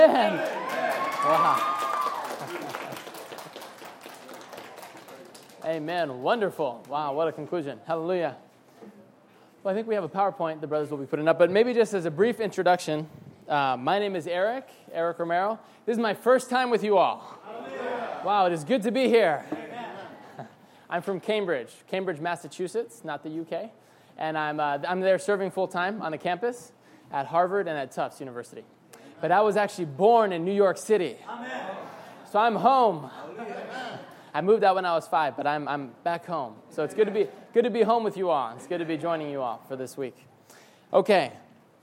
Wow. Amen. Wonderful. Wow, what a conclusion. Hallelujah. Well, I think we have a PowerPoint the brothers will be putting up, but maybe just as a brief introduction, my name is Eric Romero. This is my first time with you all. Hallelujah. Wow, it is good to be here. Amen. I'm from Cambridge, Massachusetts, not the UK, and I'm there serving full-time on the campus at Harvard and at Tufts University. But I was actually born in New York City. Amen. So I'm home. I moved out when I was 5, but I'm back home. So it's good to be home with you all. It's good to be joining you all for this week. Okay,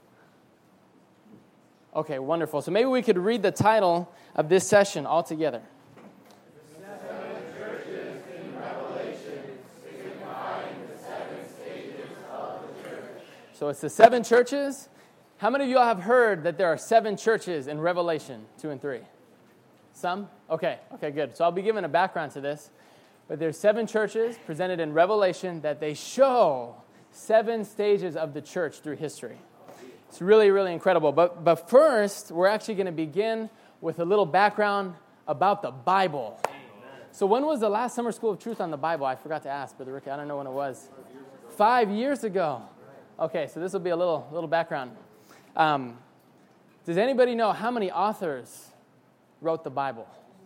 wonderful. So maybe we could read the title of this session all together. The 7 churches in Revelation signifying the 7 stages of the church. So it's the 7 churches. How many of you all have heard that there are 7 churches in Revelation 2 and 3? Some? Okay, good. So I'll be giving a background to this. But there's 7 churches presented in Revelation that they show 7 stages of the church through history. It's really, really incredible. But first, we're actually going to begin with a little background about the Bible. Amen. So when was the last Summer School of Truth on the Bible? I forgot to ask, Brother Ricky. I don't know when it was. 5 years ago. Okay, so this will be a little background. Does anybody know how many authors wrote the Bible?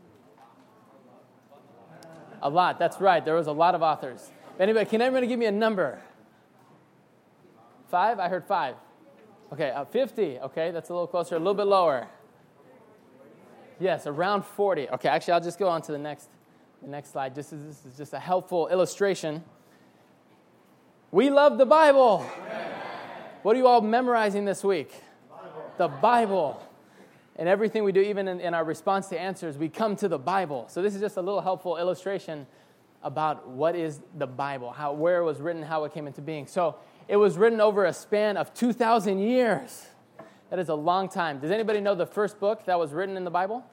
A lot, that's right. There was a lot of authors. Can everybody give me a number? 5? I heard 5. Okay, 50. Okay, that's a little closer, a little bit lower. Yes, around 40. Okay, actually, I'll just go on to the next slide. This is just a helpful illustration. We love the Bible. What are you all memorizing this week? The Bible. And everything we do, even in our response to answers, we come to the Bible. So this is just a little helpful illustration about what is the Bible, where it was written, how it came into being. So it was written over a span of 2,000 years. That is a long time. Does anybody know the first book that was written in the Bible?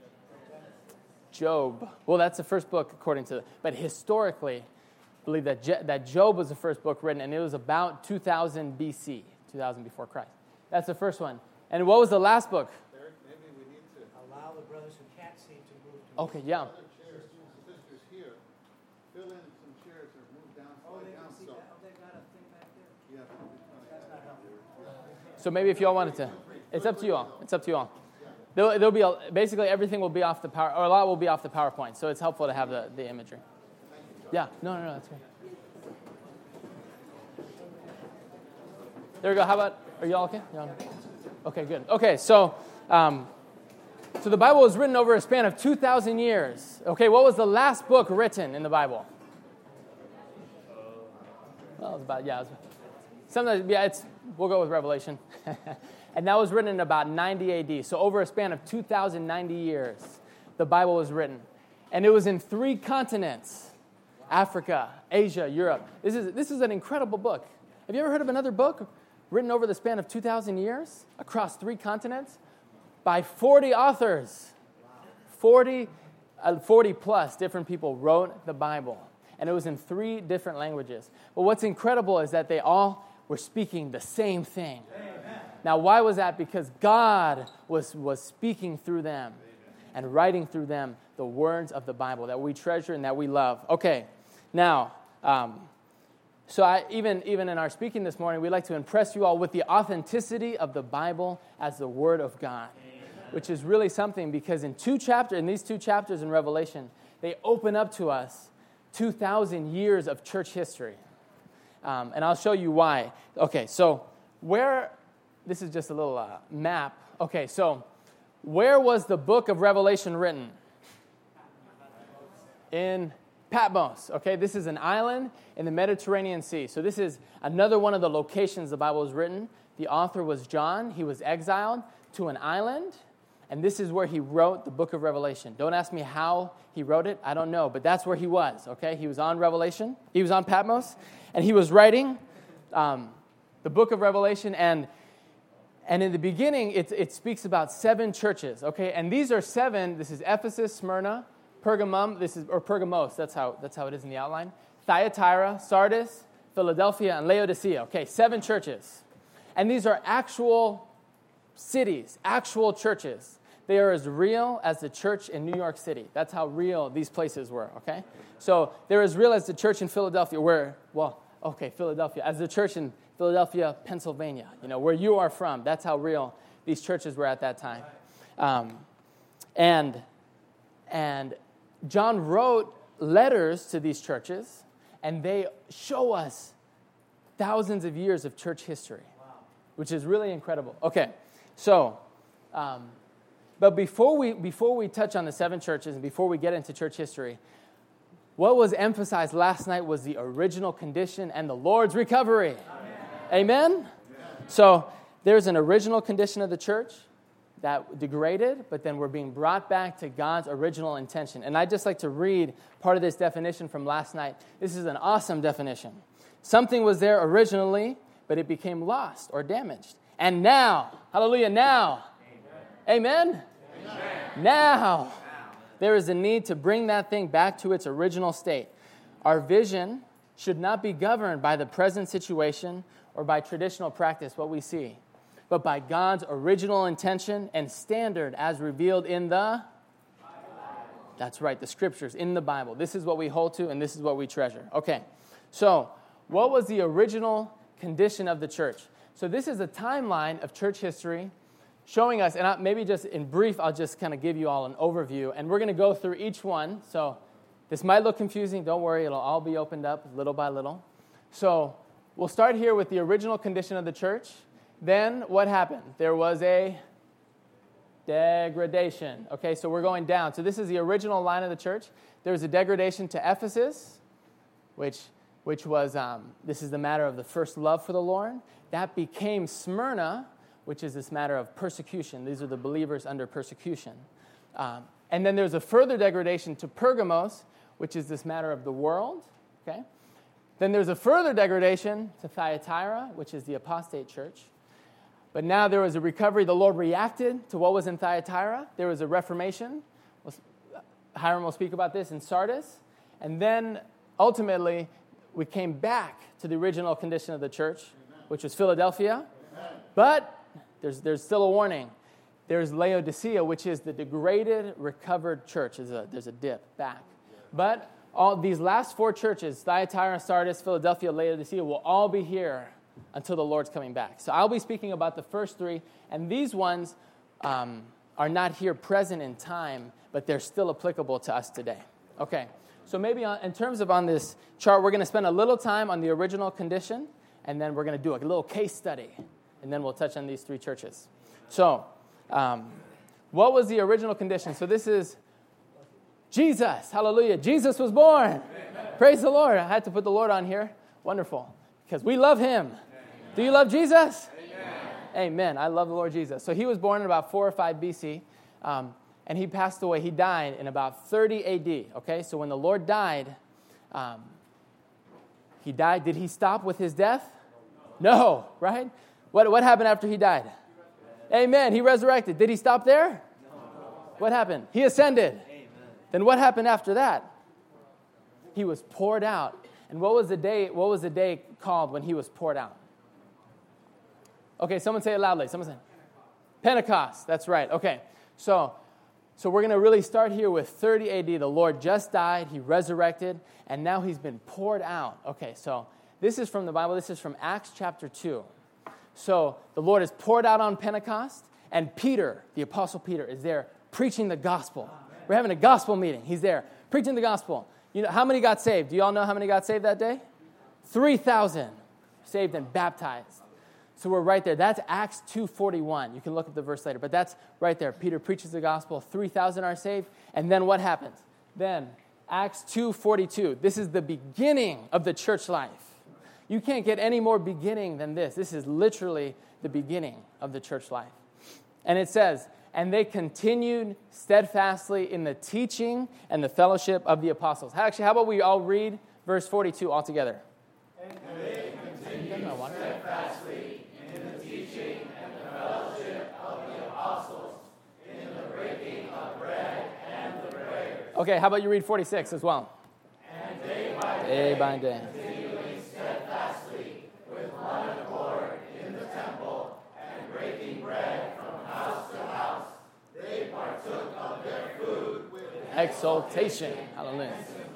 Job. Well, that's the first book according to, but historically, I believe that Job was the first book written, and it was about 2000 BC, 2000 before Christ. That's the first one. And what was the last book? Maybe we need to allow the brothers who can't see to move to Okay, yeah. other chairs, sisters here, fill in some chairs or move down, slide down some. they got a thing back there. Yeah. That's not helpful. So maybe if you all wanted to. It's up to you all. There'll be basically everything will be off the power, or a lot will be off the PowerPoint. So it's helpful to have the imagery. Yeah. No, that's great. There we go. How about? Are you all okay? Okay, good. Okay, so the Bible was written over a span of 2,000 years. Okay, what was the last book written in the Bible? Well, it was about, we'll go with Revelation. And that was written in about 90 AD. So over a span of 2,090 years, the Bible was written. And it was in 3 continents: Africa, Asia, Europe. This is an incredible book. Have you ever heard of another book written over the span of 2,000 years across 3 continents by 40 authors? 40 plus different people wrote the Bible, and it was in 3 different languages. But what's incredible is that they all were speaking the same thing. Amen. Now, why was that? Because God was speaking through them and writing through them the words of the Bible that we treasure and that we love. Okay, now, so even in our speaking this morning, we'd like to impress you all with the authenticity of the Bible as the Word of God, which is really something, because in these 2 chapters in Revelation, they open up to us 2,000 years of church history. And I'll show you why. Okay, so this is just a little map. Okay, so where was the book of Revelation written? In Patmos. Okay, this is an island in the Mediterranean Sea. So this is another one of the locations the Bible was written. The author was John. He was exiled to an island, and this is where he wrote the book of Revelation. Don't ask me how he wrote it. I don't know, but that's where he was. Okay, he was on Revelation. He was on Patmos, and he was writing the book of Revelation. And in the beginning, it speaks about 7 churches. Okay, and these are 7. This is Ephesus, Smyrna, Pergamos, that's how it is in the outline. Thyatira, Sardis, Philadelphia, and Laodicea. Okay, 7 churches. And these are actual cities, actual churches they are as real as the church in New York City. That's how real these places were, okay? So they're as real as the church in Philadelphia, Philadelphia, as the church in Philadelphia, Pennsylvania, where you are from. That's how real these churches were at that time. And John wrote letters to these churches, and they show us thousands of years of church history, which is really incredible. Okay, so, but before we touch on the 7 churches and before we get into church history, what was emphasized last night was the original condition and the Lord's recovery. Amen? Amen? So there's an original condition of the church that degraded, but then we're being brought back to God's original intention. And I'd just like to read part of this definition from last night. This is an awesome definition. Something was there originally, but it became lost or damaged. And now, hallelujah, now, amen? Amen? Now, there is a need to bring that thing back to its original state. Our vision should not be governed by the present situation or by traditional practice, what we see, but by God's original intention and standard as revealed in the Bible. That's right, the scriptures in the Bible. This is what we hold to, and this is what we treasure. Okay, so what was the original condition of the church? So this is a timeline of church history showing us, and maybe just in brief, I'll just kind of give you all an overview, and we're going to go through each one. So this might look confusing. Don't worry, it'll all be opened up little by little. So we'll start here with the original condition of the church. Then what happened? There was a degradation. Okay, so we're going down. So this is the original line of the church. There was a degradation to Ephesus, which was, this is the matter of the first love for the Lord. That became Smyrna, which is this matter of persecution. These are the believers under persecution. And then there's a further degradation to Pergamos, which is this matter of the world. Okay. Then there's a further degradation to Thyatira, which is the apostate church. But now there was a recovery. The Lord reacted to what was in Thyatira. There was a reformation. Hiram will speak about this in Sardis. And then ultimately, we came back to the original condition of the church, which was Philadelphia. But there's still a warning. There's Laodicea, which is the degraded, recovered church. There's a dip back. But all these last 4 churches, Thyatira, Sardis, Philadelphia, Laodicea, will all be here until the Lord's coming back. So I'll be speaking about the first 3, and these ones are not here present in time, but they're still applicable to us today. Okay, so maybe in terms of on this chart, we're going to spend a little time on the original condition, and then we're going to do a little case study, and then we'll touch on these 3 churches. So, what was the original condition? So this is Jesus. Hallelujah. Jesus was born. Amen. Praise the Lord. I had to put the Lord on here. Wonderful. Because we love him. Amen. Do you love Jesus? Amen. Amen. I love the Lord Jesus. So he was born in about 4 or 5 BC, and he passed away. He died in about 30 AD. Okay, so when the Lord died, he died. Did he stop with his death? No, right? What happened after he died? Amen. He resurrected. Did he stop there? No. What happened? He ascended. Amen. Then what happened after that? He was poured out. And what was the day called when he was poured out? Okay, someone say it loudly. Someone say Pentecost. That's right. Okay. So we're going to really start here with 30 AD. The Lord just died. He resurrected. And now he's been poured out. Okay, so this is from the Bible. This is from Acts chapter 2. So the Lord is poured out on Pentecost, and Peter, the Apostle Peter, is there preaching the gospel. Amen. We're having a gospel meeting. He's there preaching the gospel. You know, how many got saved? Do you all know how many got saved that day? 3,000 saved and baptized. So we're right there. That's Acts 2:41. You can look at the verse later, but that's right there. Peter preaches the gospel. 3,000 are saved. And then what happens? Then Acts 2:42. This is the beginning of the church life. You can't get any more beginning than this. This is literally the beginning of the church life. And it says, and they continued steadfastly in the teaching and the fellowship of the apostles. Actually, how about we all read verse 42 all together? And they continued steadfastly in the teaching and the fellowship of the apostles, in the breaking of bread and the prayers. Okay, how about you read 46 as well? And day by day. exaltation. Hallelujah.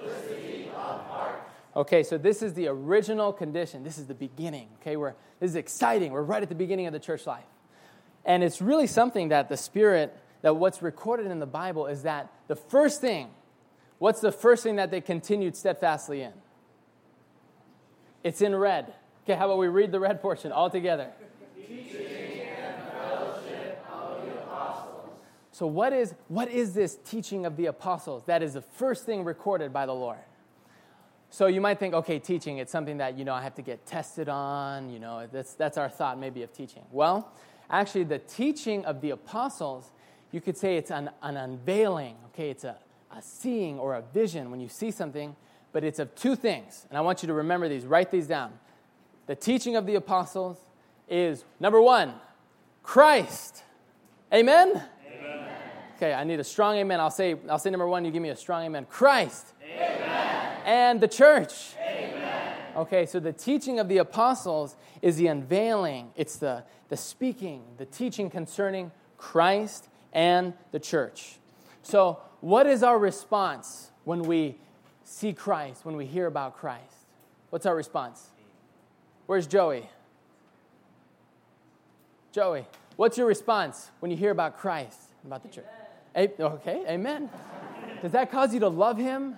Okay, so this is the original condition. This is the beginning. Okay, this is exciting. We're right at the beginning of the church life. And it's really something that the Spirit, that what's recorded in the Bible is that the first thing, what's the first thing that they continued steadfastly in? It's in red. Okay, how about we read the red portion all together? Teaching and fellowship of the apostles. So what is this teaching of the apostles? That is the first thing recorded by the Lord. So you might think, okay, teaching, it's something that, I have to get tested on, that's our thought maybe of teaching. Well, actually the teaching of the apostles, you could say it's an unveiling, okay? It's a seeing or a vision when you see something, but it's of two things. And I want you to remember these, write these down. The teaching of the apostles is, number one, Christ. Amen? Amen. Okay, I need a strong amen. I'll say number one, you give me a strong amen. Christ. Amen. And the church. Amen. Okay, so the teaching of the apostles is the unveiling. It's the speaking, the teaching concerning Christ and the church. So what is our response when we see Christ, when we hear about Christ? What's our response? Where's Joey? Joey, what's your response when you hear about Christ, about the church? Okay, amen. Does that cause you to love him?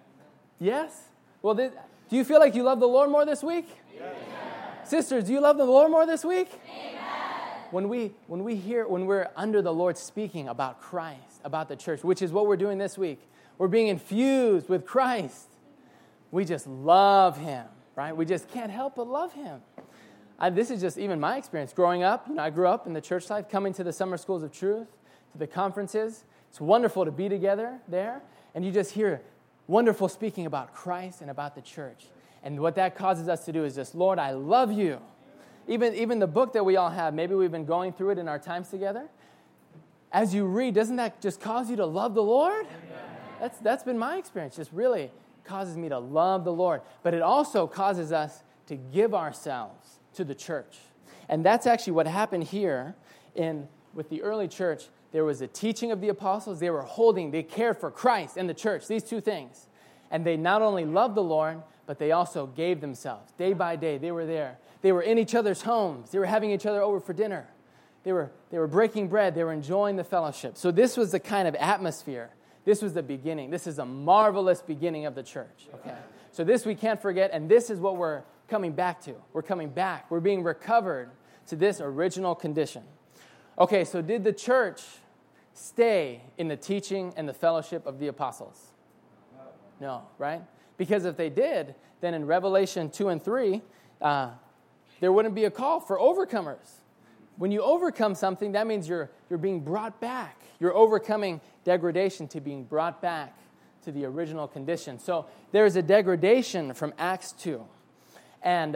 Yes? Well, do you feel like you love the Lord more this week? Yes. Sisters, do you love the Lord more this week? Amen. When we're under the Lord speaking about Christ, about the church, which is what we're doing this week, we're being infused with Christ. We just love him, right? We just can't help but love him. This is just even my experience. Growing up, I grew up in the church life, coming to the summer schools of truth, to the conferences. It's wonderful to be together there, and you just hear wonderful speaking about Christ and about the church. And what that causes us to do is just, Lord, I love you. Even the book that we all have, maybe we've been going through it in our times together. As you read, doesn't that just cause you to love the Lord? That's been my experience. Just really causes me to love the Lord. But it also causes us to give ourselves to the church. And that's actually what happened here with the early church. There was a teaching of the apostles. They cared for Christ and the church, these two things. And they not only loved the Lord, but they also gave themselves. Day by day, they were there. They were in each other's homes. They were having each other over for dinner. They were breaking bread. They were enjoying the fellowship. So this was the kind of atmosphere. This was the beginning. This is a marvelous beginning of the church. Okay. So this we can't forget, and this is what we're coming back to. We're coming back. We're being recovered to this original condition. Okay, so did the church stay in the teaching and the fellowship of the apostles? No, right? Because if they did, then in Revelation 2 and 3, there wouldn't be a call for overcomers. When you overcome something, that means you're being brought back. You're overcoming degradation to being brought back to the original condition. So there's a degradation from Acts 2. And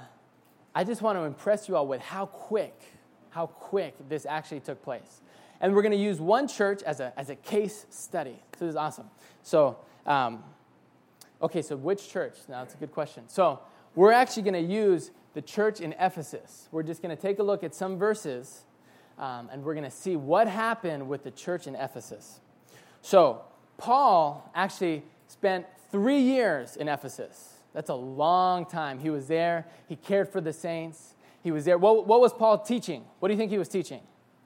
I just want to impress you all with how quick this actually took place. And we're going to use one church as a case study. So this is awesome. So, so which church? Now, that's a good question. So we're actually going to use the church in Ephesus. We're just going to take a look at some verses, and we're going to see what happened with the church in Ephesus. So Paul actually spent 3 years in Ephesus. That's a long time. He was there. He cared for the saints. He was there. What was Paul teaching? What do you think he was teaching?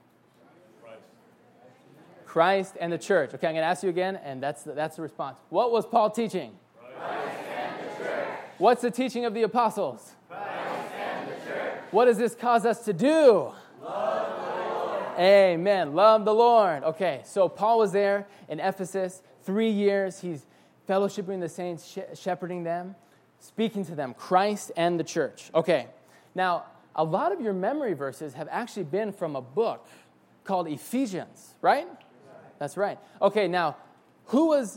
Christ and the church. Okay, I'm going to ask you again, and that's the response. What was Paul teaching? Christ and the church. What's the teaching of the apostles? Christ and the church. What does this cause us to do? Love the Lord. Amen. Love the Lord. Okay, so Paul was there in Ephesus 3 years. He's fellowshipping the saints, shepherding them, speaking to them, Christ and the church. Okay, now, a lot of your memory verses have actually been from a book called Ephesians, right? That's right. Okay, now, who was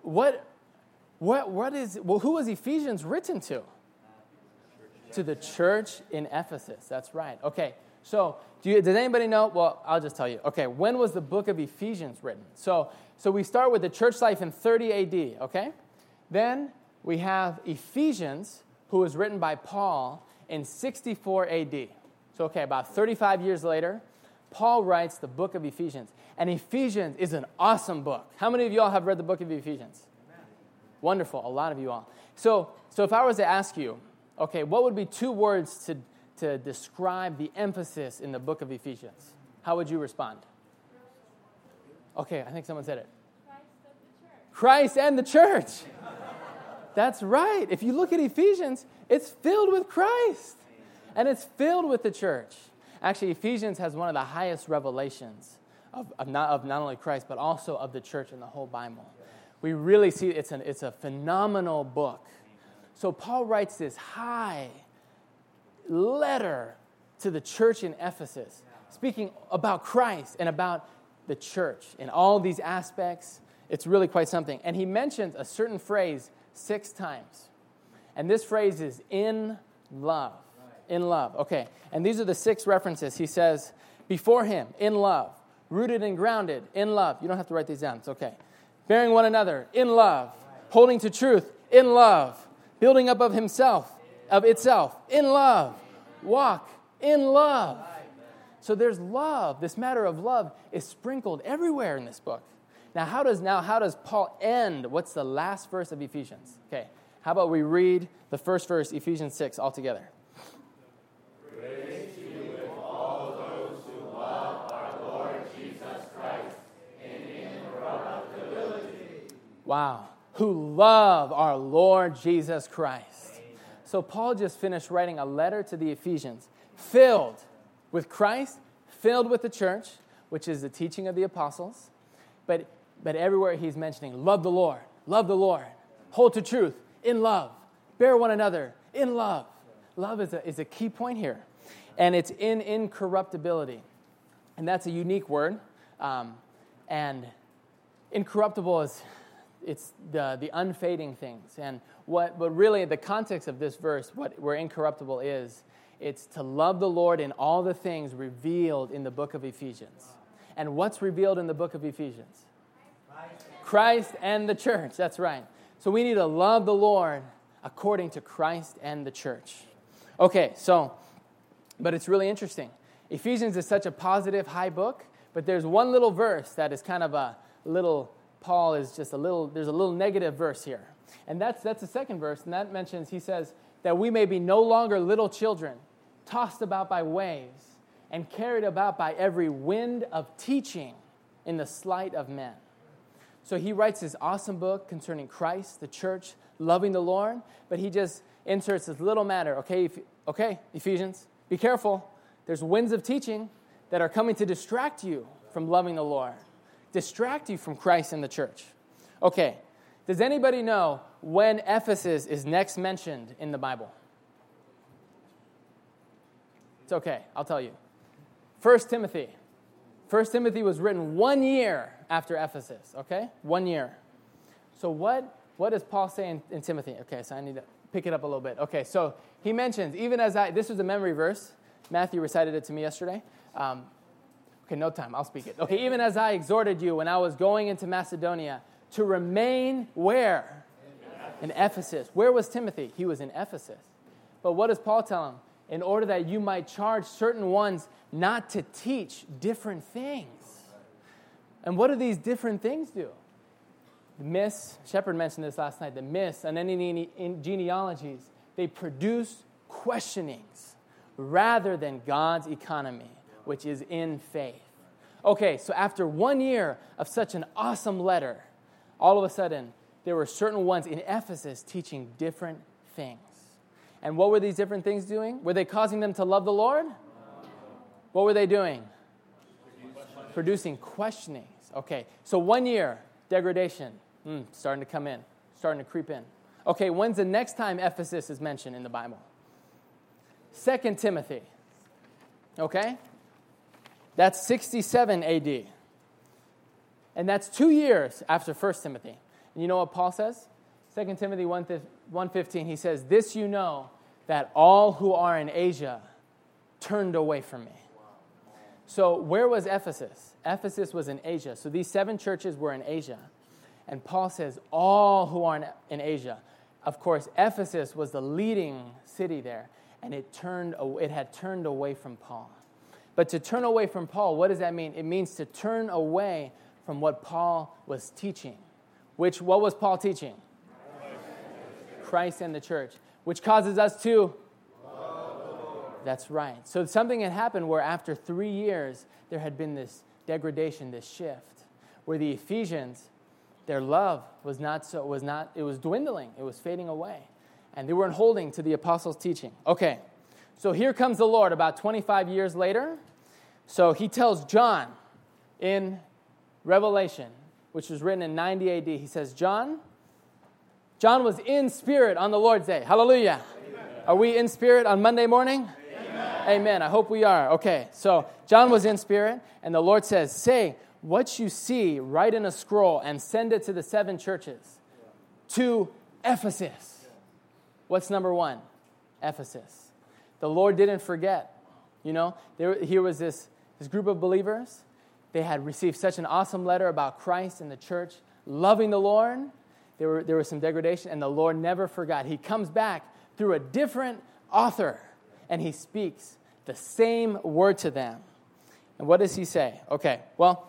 Ephesians written to? To the church in Ephesus. That's right. Okay, so does anybody know? Well, I'll just tell you. Okay, when was the book of Ephesians written? So we start with the church life in 30 AD, okay? Then we have Ephesians, who was written by Paul in 64 AD. So, okay, about 35 years later, Paul writes the book of Ephesians. And Ephesians is an awesome book. How many of y'all have read the book of Ephesians? Amen. Wonderful. A lot of you all. So if I was to ask you, okay, what would be 2 words to describe the emphasis in the book of Ephesians? How would you respond? Okay, I think someone said it. Christ and the church. That's right. If you look at Ephesians, it's filled with Christ. And it's filled with the church. Actually, Ephesians has one of the highest revelations of not only Christ, but also of the church in the whole Bible. We really see it's a phenomenal book. So Paul writes this high letter to the church in Ephesus, speaking about Christ and about the church in all these aspects. It's really quite something. And he mentions a certain phrase 6 times. And this phrase is in love. In love. Okay. And these are the 6 references. He says, before him, in love. Rooted and grounded, in love. You don't have to write these down. It's okay. Bearing one another, in love. Holding to truth, in love. Building up of itself, in love. Walk, in love. So there's love. This matter of love is sprinkled everywhere in this book. Now, how does Paul end? What's the last verse of Ephesians? Okay. How about we read the first verse, Ephesians 6, all together? Grace to you with all those who love our Lord Jesus Christ in incorruptibility. Wow. Who love our Lord Jesus Christ. So Paul just finished writing a letter to the Ephesians, filled with Christ, filled with the church, which is the teaching of the apostles. But everywhere he's mentioning, love the Lord, hold to truth, in love, bear one another, in love. Love is a key point here. And it's in incorruptibility. And that's a unique word. And incorruptible it's the unfading things. But really the context of this verse, where incorruptible is, it's to love the Lord in all the things revealed in the book of Ephesians. And what's revealed in the book of Ephesians? Christ and the church. That's right. So we need to love the Lord according to Christ and the church. Okay, but it's really interesting. Ephesians is such a positive, high book, but there's one little verse that is kind of there's a little negative verse here. And that's the second verse, and that mentions, he says, that we may be no longer little children, tossed about by waves, and carried about by every wind of teaching in the sleight of men. So he writes this awesome book concerning Christ, the church, loving the Lord, but he just inserts this little matter. Okay, Ephesians, be careful. There's winds of teaching that are coming to distract you from loving the Lord, distract you from Christ and the church. Okay, does anybody know when Ephesus is next mentioned in the Bible? It's okay, I'll tell you. 1 Timothy. 1 Timothy was written 1 year after Ephesus, okay? 1 year. So what does Paul say in Timothy? Okay, so I need to pick it up a little bit. Okay, so he mentions, this was a memory verse. Matthew recited it to me yesterday. Okay, no time, I'll speak it. Okay, even as I exhorted you when I was going into Macedonia to remain where? In Ephesus. Where was Timothy? He was in Ephesus. But what does Paul tell him? In order that you might charge certain ones not to teach different things. And what do these different things do? The myths, Shepard mentioned this last night, the myths and any genealogies, they produce questionings rather than God's economy, which is in faith. Okay, so after 1 year of such an awesome letter, all of a sudden, there were certain ones in Ephesus teaching different things. And what were these different things doing? Were they causing them to love the Lord? What were they doing? Producing questionings. Okay, so 1 year, degradation, starting to come in, starting to creep in. Okay, when's the next time Ephesus is mentioned in the Bible? 2 Timothy. Okay? That's 67 AD. And that's 2 years after 1 Timothy. And you know what Paul says? 2 Timothy 1:15, he says, "This you know, that all who are in Asia turned away from me." So where was Ephesus? Ephesus was in Asia. So these 7 churches were in Asia. And Paul says, all who are in Asia. Of course, Ephesus was the leading city there. And it had turned away from Paul. But to turn away from Paul, what does that mean? It means to turn away from what Paul was teaching. What was Paul teaching? Christ and the church. Which causes us to love the Lord. That's right. So something had happened where after 3 years, there had been this degradation, this shift, where the Ephesians, their love it was dwindling. It was fading away. And they weren't holding to the apostles' teaching. Okay, so here comes the Lord about 25 years later. So he tells John in Revelation, which was written in 90 AD, he says, John was in spirit on the Lord's day. Hallelujah. Amen. Are we in spirit on Monday morning? Amen. Amen. I hope we are. Okay, so John was in spirit, and the Lord says, say what you see, write in a scroll, and send it to the 7 churches. To Ephesus. What's number 1? Ephesus. The Lord didn't forget. You know, here was this group of believers. They had received such an awesome letter about Christ and the church, loving the Lord. There was some degradation, and the Lord never forgot. He comes back through a different author, and he speaks the same word to them. And what does he say? Okay, well,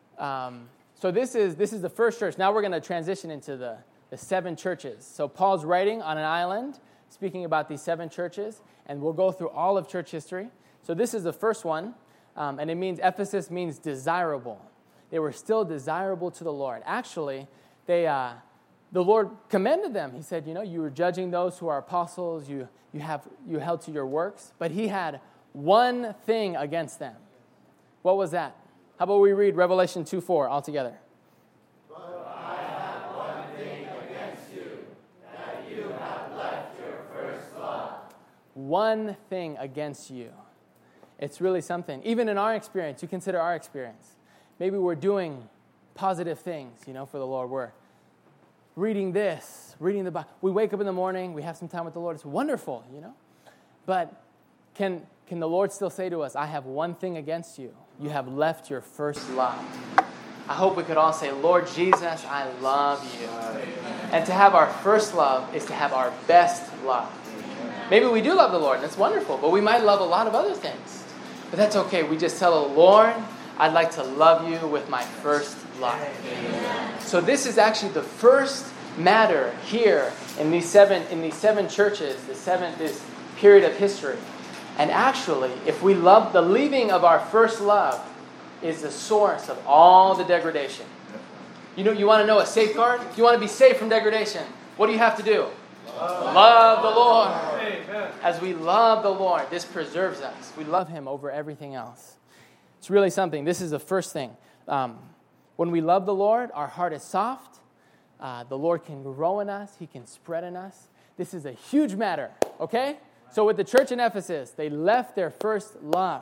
so this is the first church. Now we're going to transition into the 7 churches. So Paul's writing on an island, speaking about these 7 churches, and we'll go through all of church history. So this is the first one, and it means Ephesus means desirable. They were still desirable to the Lord. Actually, the Lord commended them. He said, you were judging those who are apostles, you held to your works, but he had one thing against them. What was that? How about we read Revelation 2:4 all together? But I have one thing against you, that you have left your first love. One thing against you. It's really something. Even in our experience, you consider our experience. Maybe we're doing positive things, for the Lord. We're reading the Bible. We wake up in the morning, we have some time with the Lord. It's wonderful, But can the Lord still say to us, I have one thing against you. You have left your first love. I hope we could all say, Lord Jesus, I love you. And to have our first love is to have our best love. Maybe we do love the Lord, and it's wonderful, but we might love a lot of other things. But that's okay. We just tell the Lord, I'd like to love you with my first love. So this is actually the first matter here in these seven churches, this period of history. And actually, if we love, the leaving of our first love is the source of all the degradation. You want to know a safeguard? If you want to be safe from degradation, what do you have to do? Love the Lord. Amen. As we love the Lord, this preserves us. We love Him over everything else. It's really something. This is the first thing. When we love the Lord, our heart is soft. The Lord can grow in us. He can spread in us. This is a huge matter, okay? So with the church in Ephesus, they left their first love.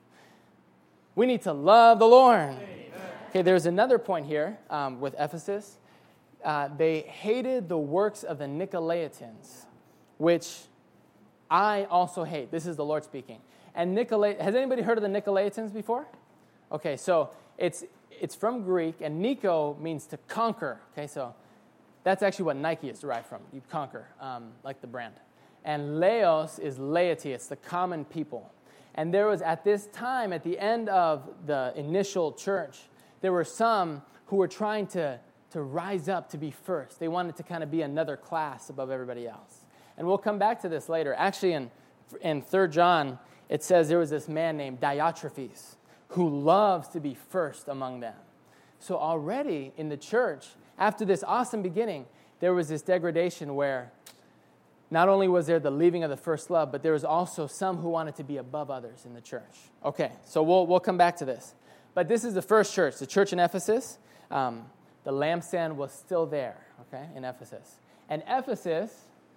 We need to love the Lord. Amen. Okay, there's another point here with Ephesus. They hated the works of the Nicolaitans, which I also hate. This is the Lord speaking. And has anybody heard of the Nicolaitans before? Okay, so it's from Greek, and Nico means to conquer. Okay, so that's actually what Nike is derived from. You conquer, like the brand. And laos is laity. It's the common people. And there was, at this time, at the end of the initial church, there were some who were trying to rise up to be first. They wanted to kind of be another class above everybody else. And we'll come back to this later. Actually, in 3 John, it says there was this man named Diotrephes who loves to be first among them. So already in the church, after this awesome beginning, there was this degradation where not only was there the leaving of the first love, but there was also some who wanted to be above others in the church. Okay, so we'll come back to this. But this is the first church, the church in Ephesus. The lampstand was still there, okay, in Ephesus. And Ephesus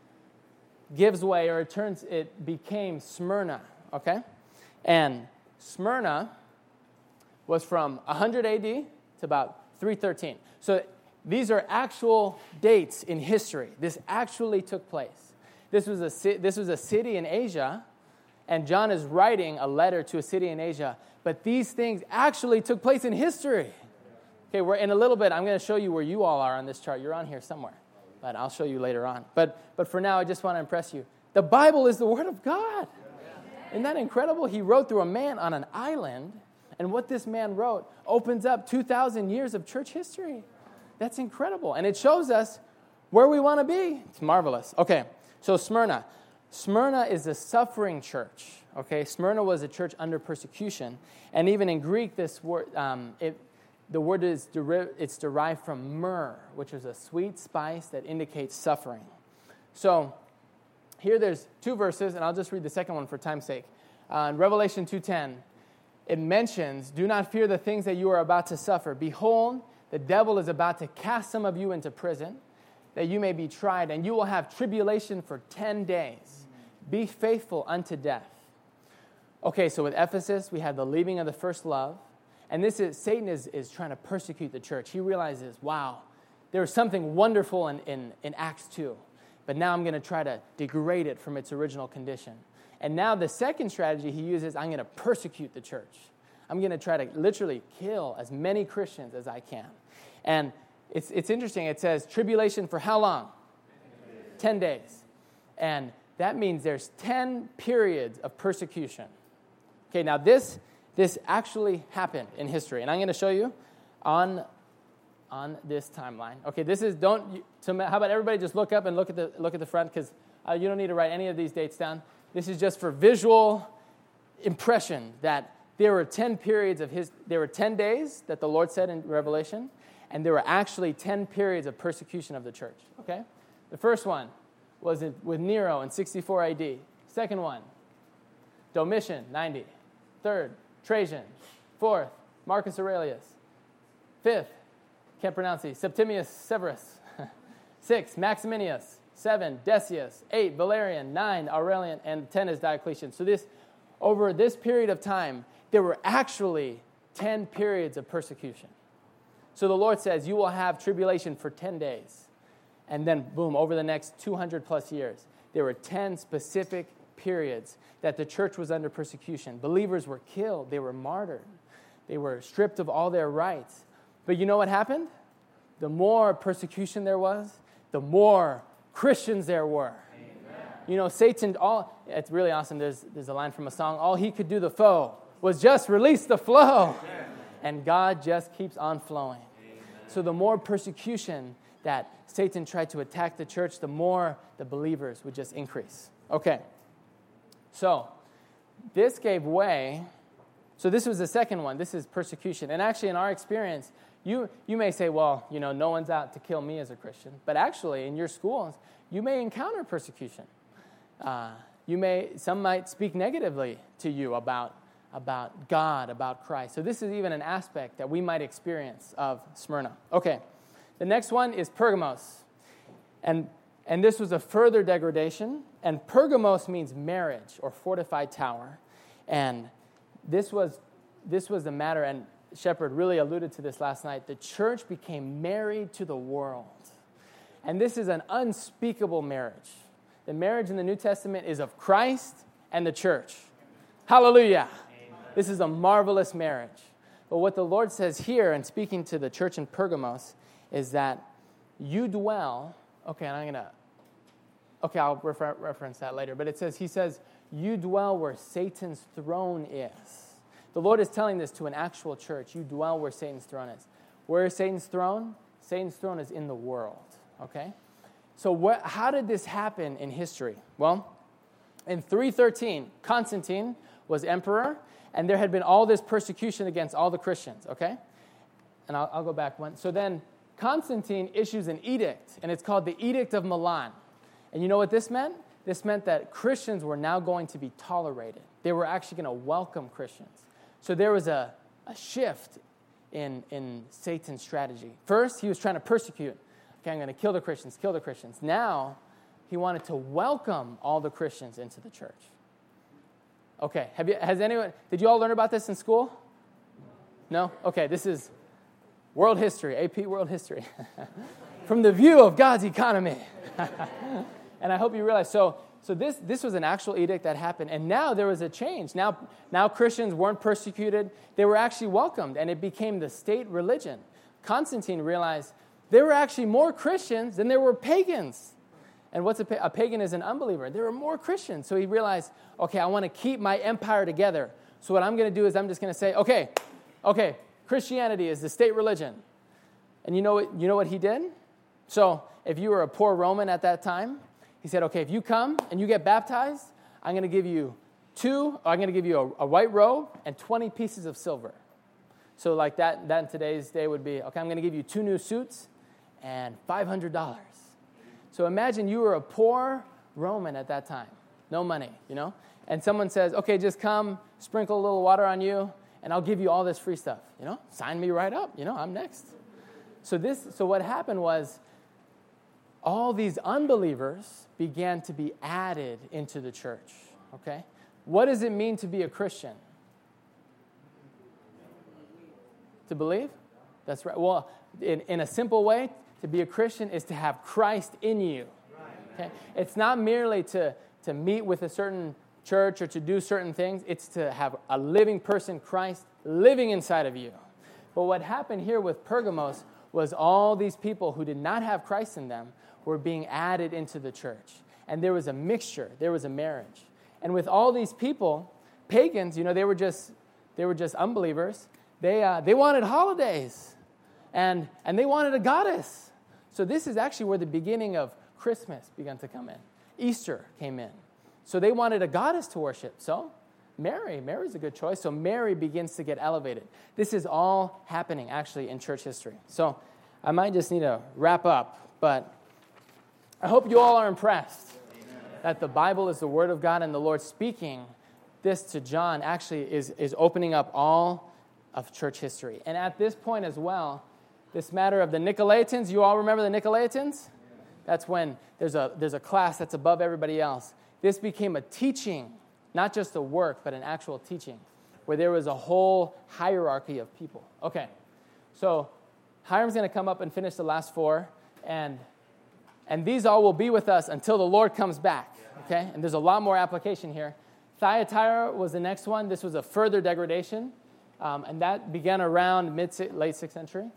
gives way, or it became Smyrna, okay? And Smyrna was from 100 AD to about 313. So these are actual dates in history. This actually took place. This was a city in Asia, and John is writing a letter to a city in Asia. But these things actually took place in history. Okay, in a little bit, I'm going to show you where you all are on this chart. You're on here somewhere, but I'll show you later on. But for now, I just want to impress you. The Bible is the Word of God. Isn't that incredible? He wrote through a man on an island, and what this man wrote opens up 2,000 years of church history. That's incredible. And it shows us where we want to be. It's marvelous. Okay, so Smyrna. Smyrna is a suffering church. Okay, Smyrna was a church under persecution. And even in Greek, this word, the word is derived from myrrh, which is a sweet spice that indicates suffering. So here there's 2 verses, and I'll just read the second one for time's sake. In Revelation 2:10, it mentions, "Do not fear the things that you are about to suffer. Behold, the devil is about to cast some of you into prison, that you may be tried, and you will have tribulation for 10 days. Be faithful unto death." Okay, so with Ephesus, we have the leaving of the first love. And Satan is trying to persecute the church. He realizes, wow, there was something wonderful in Acts 2. But now I'm going to try to degrade it from its original condition. And now the second strategy he uses, I'm going to persecute the church. I'm going to try to literally kill as many Christians as I can. And it's interesting. It says tribulation for how long? 10 days. And that means there's 10 periods of persecution. Okay, now this actually happened in history. And I'm going to show you on this timeline. Okay, this is, how about everybody just look up and look at the front, because you don't need to write any of these dates down. This is just for visual impression that there were 10 periods there were 10 days that the Lord said in Revelation, and there were actually 10 periods of persecution of the church, okay? The first one was with Nero in 64 AD. Second one, Domitian, 90. Third, Trajan. Fourth, Marcus Aurelius. Fifth, can't pronounce these, Septimius Severus. 6, Maximinius. 7, Decius. 8, Valerian. 9, Aurelian. And 10 is Diocletian. So over this period of time, there were actually 10 periods of persecution. So the Lord says, you will have tribulation for 10 days. And then, boom, over the next 200 plus years, there were 10 specific periods that the church was under persecution. Believers were killed. They were martyred. They were stripped of all their rights. But you know what happened? The more persecution there was, the more Christians there were. Amen. You know, Satan, it's really awesome. There's a line from a song, all he could do, the foe, was just release the flow. Amen. And God just keeps on flowing. Amen. So the more persecution that Satan tried to attack the church, the more the believers would just increase. Okay. So this gave way. So this was the second one. This is persecution. And actually, in our experience, you may say, well, you know, no one's out to kill me as a Christian. But actually, in your schools, you may encounter persecution. Some might speak negatively to you about God, about Christ. So this is even an aspect that we might experience of Smyrna. Okay, the next one is Pergamos. And this was a further degradation. And Pergamos means marriage or fortified tower. And this was the matter, and Shepard really alluded to this last night. The church became married to the world. And this is an unspeakable marriage. The marriage in the New Testament is of Christ and the church. Hallelujah. Amen. This is a marvelous marriage. But what the Lord says here, and speaking to the church in Pergamos, is that you dwell, I'll reference that later, but he says, you dwell where Satan's throne is. The Lord is telling this to an actual church. You dwell where Satan's throne is. Where is Satan's throne? Satan's throne is in the world, okay? So how did this happen in history? Well, in 313, Constantine was emperor, and there had been all this persecution against all the Christians, okay? And I'll go back one. So then Constantine issues an edict, and it's called the Edict of Milan. And you know what this meant? This meant that Christians were now going to be tolerated. They were actually going to welcome Christians. So there was a shift in Satan's strategy. First, he was trying to persecute. Okay, I'm going to kill the Christians. Now, he wanted to welcome all the Christians into the church. Okay, did you all learn about this in school? No? Okay, this is world history, AP world history. From the view of God's economy. And I hope you realize, so this was an actual edict that happened, and now there was a change. Now Christians weren't persecuted. They were actually welcomed, and it became the state religion. Constantine realized there were actually more Christians than there were pagans. And what's a pagan is an unbeliever. There are more Christians. So he realized, okay, I want to keep my empire together. So what I'm going to do is I'm just going to say, okay, Christianity is the state religion. And you know what he did? So if you were a poor Roman at that time, he said, okay, if you come and you get baptized, I'm going to give you a white robe and 20 pieces of silver. So like that in today's day would be, okay, I'm going to give you 2 new suits and $500. So imagine you were a poor Roman at that time, no money, and someone says, okay, just come, sprinkle a little water on you, and I'll give you all this free stuff, sign me right up, I'm next. So what happened was all these unbelievers began to be added into the church, okay? What does it mean to be a Christian? To believe? That's right. Well, in a simple way, to be a Christian is to have Christ in you. Okay? It's not merely to meet with a certain church or to do certain things. It's to have a living person, Christ, living inside of you. But what happened here with Pergamos was all these people who did not have Christ in them were being added into the church. And there was a mixture. There was a marriage. And with all these people, pagans, they were just unbelievers. They wanted holidays. And they wanted a goddess. So this is actually where the beginning of Christmas began to come in. Easter came in. So they wanted a goddess to worship. So Mary's a good choice. So Mary begins to get elevated. This is all happening actually in church history. So I might just need to wrap up, but I hope you all are impressed that the Bible is the Word of God, and the Lord speaking this to John actually is opening up all of church history. And at this point as well, this matter of the Nicolaitans, you all remember the Nicolaitans? That's when there's a class that's above everybody else. This became a teaching, not just a work, but an actual teaching, where there was a whole hierarchy of people. Okay, so Hiram's going to come up and finish the last 4, and these all will be with us until the Lord comes back, okay? And there's a lot more application here. Thyatira was the next one. This was a further degradation, and that began around late 6th century.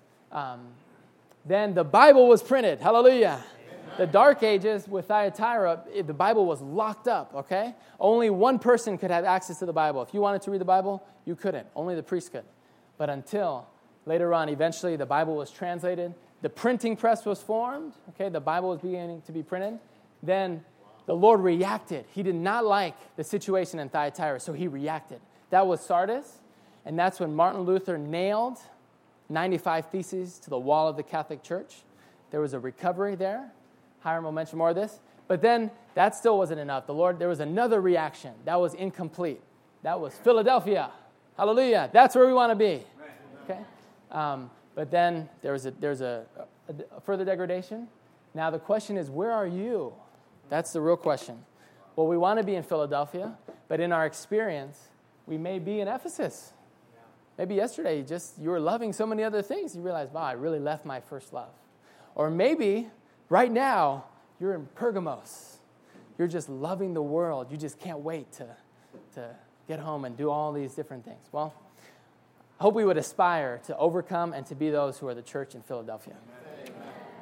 Then the Bible was printed. Hallelujah. Amen. The Dark Ages with Thyatira, the Bible was locked up, okay? Only one person could have access to the Bible. If you wanted to read the Bible, you couldn't. Only the priest could. But until later on, eventually the Bible was translated. The printing press was formed, okay? The Bible was beginning to be printed. Then the Lord reacted. He did not like the situation in Thyatira, so he reacted. That was Sardis, and that's when Martin Luther nailed 95 Theses to the wall of the Catholic Church. There was a recovery there. Hiram will mention more of this. But then that still wasn't enough. There was another reaction. That was incomplete. That was Philadelphia. Hallelujah. That's where we want to be. Okay? But then there's a further degradation. Now the question is, where are you? That's the real question. Well, we want to be in Philadelphia, but in our experience, we may be in Ephesus. Maybe yesterday, you were loving so many other things, you realized, wow, I really left my first love. Or maybe, right now, you're in Pergamos. You're just loving the world. You just can't wait to get home and do all these different things. Well, I hope we would aspire to overcome and to be those who are the church in Philadelphia. Amen.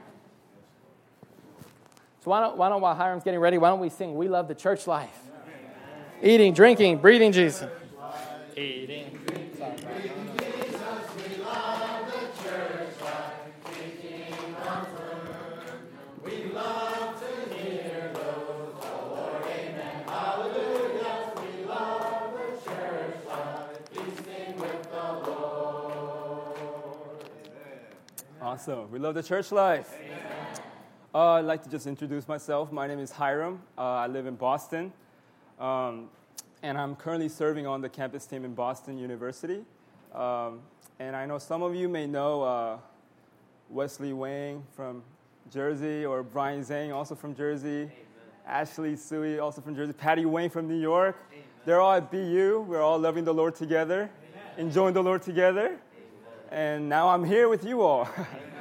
So why don't, while Hiram's getting ready, why don't we sing, We Love the Church Life. Amen. Eating, drinking, breathing Jesus. Eating, drinking. Awesome. We love the church life. I'd like to just introduce myself. My name is Hiram. I live in Boston. And I'm currently serving on the campus team in Boston University. And I know some of you may know Wesley Wang from Jersey, or Brian Zhang, also from Jersey. Amen. Ashley Sui, also from Jersey. Patty Wayne from New York. Amen. They're all at BU. We're all loving the Lord together, Amen. Enjoying the Lord together. Amen. And now I'm here with you all.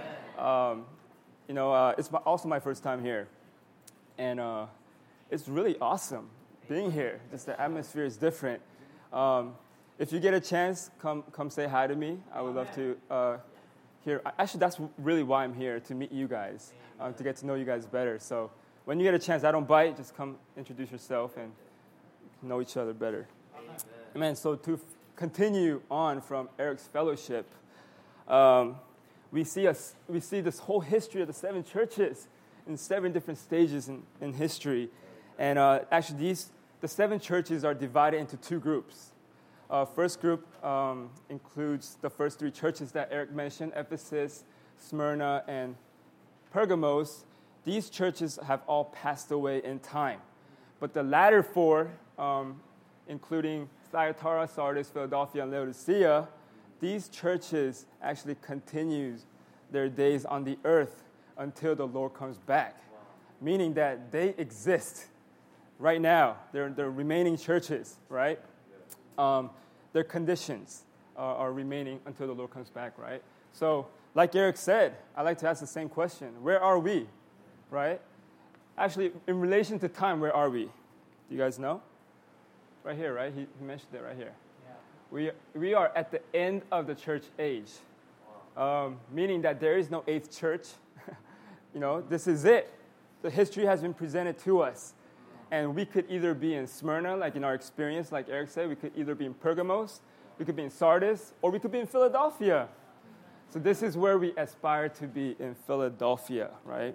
It's also my first time here. And it's really awesome being here. Just the atmosphere is different. If you get a chance, come say hi to me. I would love to hear. Actually, that's really why I'm here, to meet you guys, to get to know you guys better. So when you get a chance, I don't bite. Just come introduce yourself and know each other better. Amen. So to continue on from Eric's fellowship, we see this whole history of the 7 churches in 7 different stages in history. And actually, the 7 churches are divided into 2 groups. First group includes the first 3 churches that Eric mentioned, Ephesus, Smyrna, and Pergamos. These churches have all passed away in time. But the latter 4, including Thyatira, Sardis, Philadelphia, and Laodicea, these churches actually continue their days on the earth until the Lord comes back. Wow. Meaning that they exist right now. They're remaining churches, right? Their conditions are remaining until the Lord comes back, right? So, like Eric said, I like to ask the same question. Where are we, right? Actually, in relation to time, where are we? Do you guys know? Right here, right? He mentioned it right here. Yeah. We are at the end of the church age, meaning that there is no 8th church. This is it. The history has been presented to us. And we could either be in Smyrna, like in our experience, like Eric said, we could either be in Pergamos, we could be in Sardis, or we could be in Philadelphia. So this is where we aspire to be, in Philadelphia, right?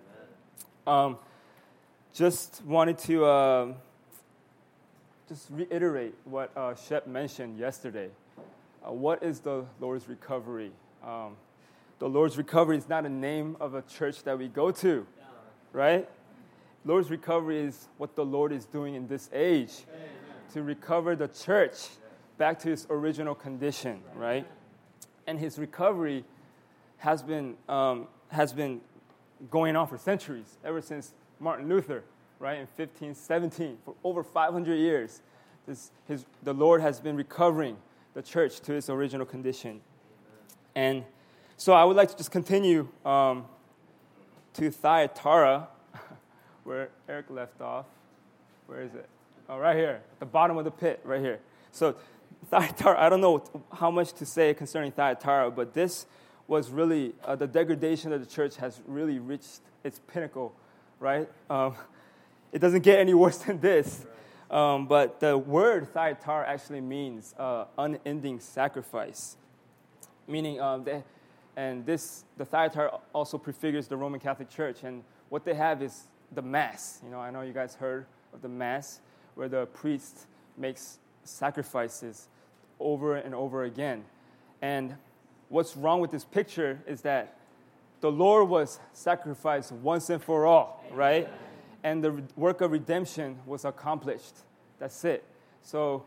Just wanted to just reiterate what Shep mentioned yesterday. What is the Lord's recovery? The Lord's recovery is not a name of a church that we go to, right? Lord's recovery is what the Lord is doing in this age. Amen. To recover the church back to its original condition, right? And his recovery has been going on for centuries, ever since Martin Luther, right, in 1517. For over 500 years, the Lord has been recovering the church to its original condition. Amen. And so I would like to just continue to Thyatira, where Eric left off. Where is it? Oh, right here, at the bottom of the pit, right here. So Thyatira, I don't know how much to say concerning Thyatira, but this was really, the degradation of the church has really reached its pinnacle, right? It doesn't get any worse than this. But the word Thyatira actually means unending sacrifice, meaning the Thyatira also prefigures the Roman Catholic Church, and what they have is the Mass. I know you guys heard of the Mass, where the priest makes sacrifices over and over again. And what's wrong with this picture is that the Lord was sacrificed once and for all, right? And the work of redemption was accomplished. That's it. So